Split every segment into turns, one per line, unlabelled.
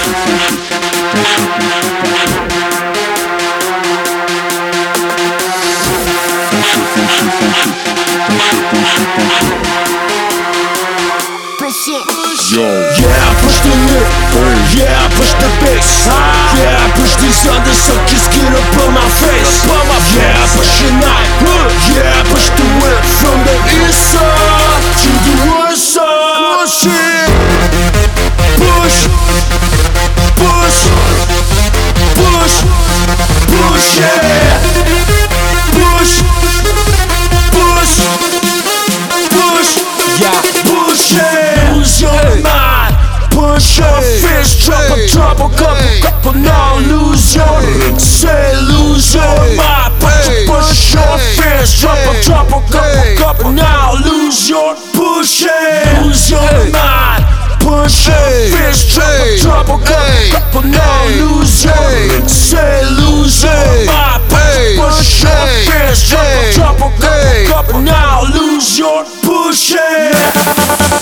Yo. Yeah, push the lip, yeah, push the bass, yeah, push these undersuckers, get up on my face, yeah, push your knife, yeah, push the whip from the east side to the west side. Push it, push, push, push, push it, push, push, push, yeah, push it. Lose your mind, push your fist, drop a couple, now lose your, say lose your mind, push your fist, drop a couple, now lose your, push it, lose your mind, push your fist, drop a couple, now lose your, say lose your mind, push your fist, drop a couple, now lose your, push it.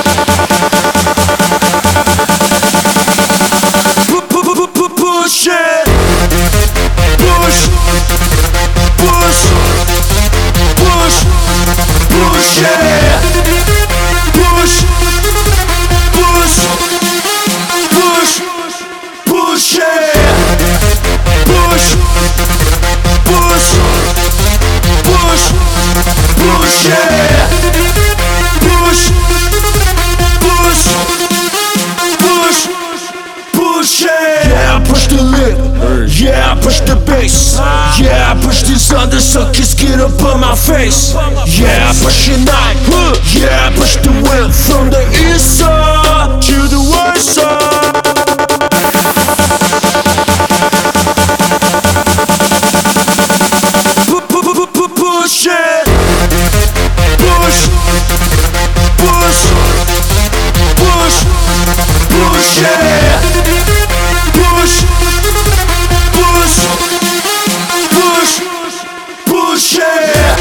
Push it, push, push, push, push it, push, push, push, push it, push, push, push, push it, push, push, push, push it. Yeah, push the lip, yeah, push the bass, yeah, push these undersuckers, get up on my face, yeah, push your knife, yeah, push the whip from the east side to the west side. Push it, push, push, push, push it, push, push, push, push it.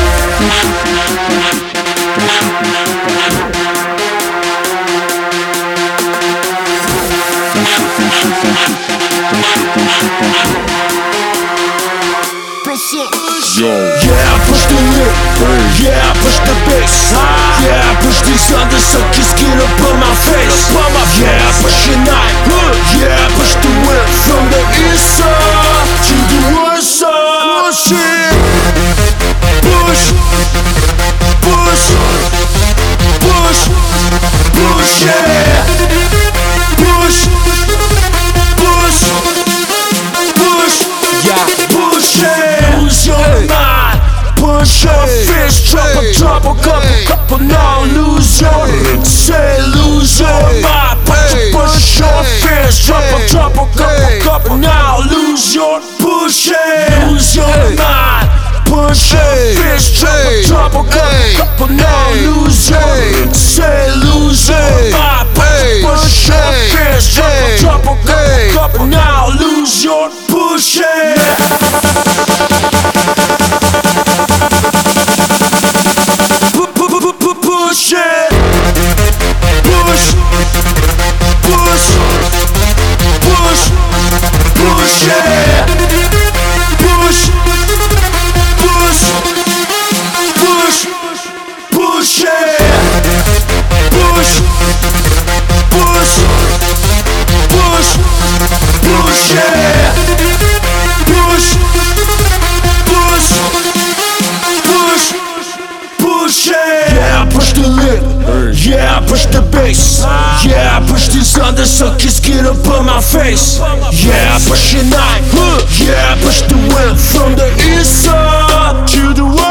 Yo. Yeah, push the lip, yeah, push the bass, yeah, push these undersuckers, get up on my face, yeah, push your knife, yeah, push the whip from the east side to the west side. Push it, push, push, push, push it, push, push, push, yeah, push it. Lose your mind, push your fist, drop a couple, now lose your, say lose your mind, push your fist, drop a couple, now lose your, push it, lose your mind, push your fist, drop a couple, now lose your, say lose your mind, push your fist, drop a couple, now lose your, push it. Push it, push, push, push, push it, push, push, push, push it, push, push, push, push it, push, push, push, push it. Yeah, push the lip, yeah, push the bass, yeah, push these undersuckers, get up on my face, yeah, push your knife, yeah, push the whip from the east side to the west.